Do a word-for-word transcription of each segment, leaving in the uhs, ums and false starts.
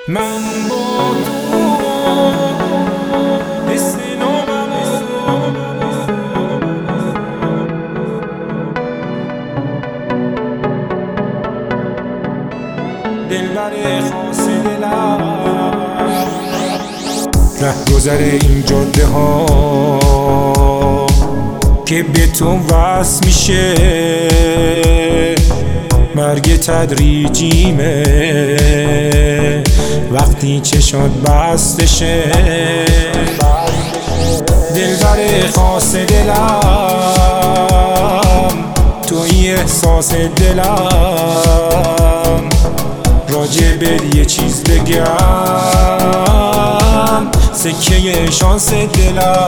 من با تو حس نومم دلبر خاص دلم ره گذر این جاده ها که به تو وصل میشه مرگ تدریجیمه وقتی چشات بستشه دلبر خاص دلم توی احساس دلم راجع به یه چیز بگم سکه شانس دلم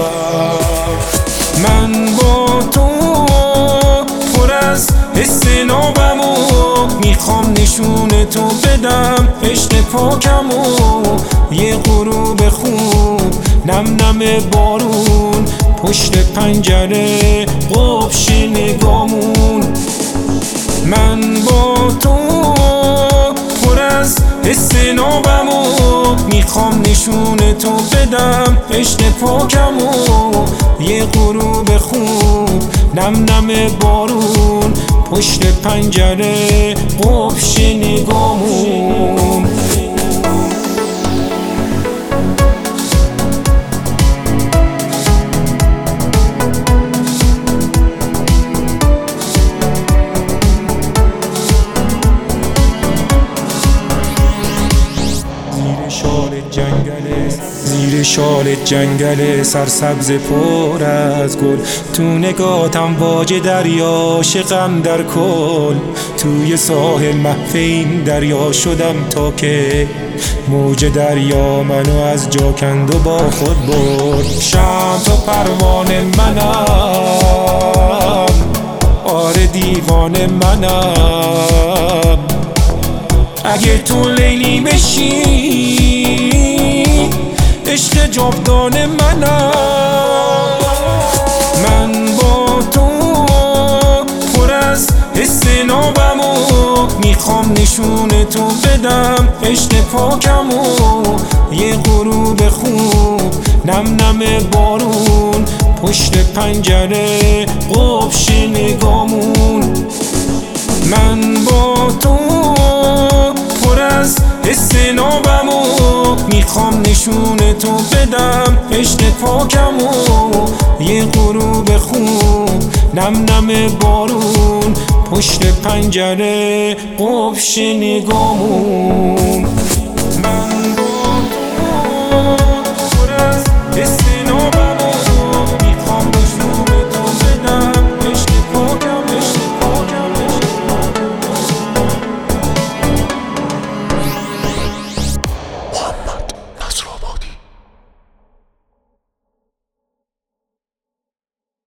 من با تو پر از حس نابمو میخوام نشون تو بدم عشق پاکمو یه غروب خوب نم نم بارون پشت پنجره قفش نگامون من با تو پر از حس نابمو میخوام نشون تو بدم عشق پاکمو یه غروب خوب نم نم بارون پشت پنجره قفش نگامون زیر شال جنگل سرسبز پر از گل تو نگاتم واج دریا شقم در کل توی ساحل محو این دریا شدم تا که موج دریا منو از جا کند و با خود برد شمع تو پروانه منم آره دیوانه منم اگه تو لیلی بشی عشق جاودان منم من با تو پر از حس نابمو میخوام نشون تو بدم عشق پاکمو یه غروب خوب نم نم بارون پشت پنجره قفش نگامون من با تو پر از حس نابمو میخوام نشون تو بدم عشق پاکمو یه غروب خوب نم نم بارون پشت پنجره قفش نگامون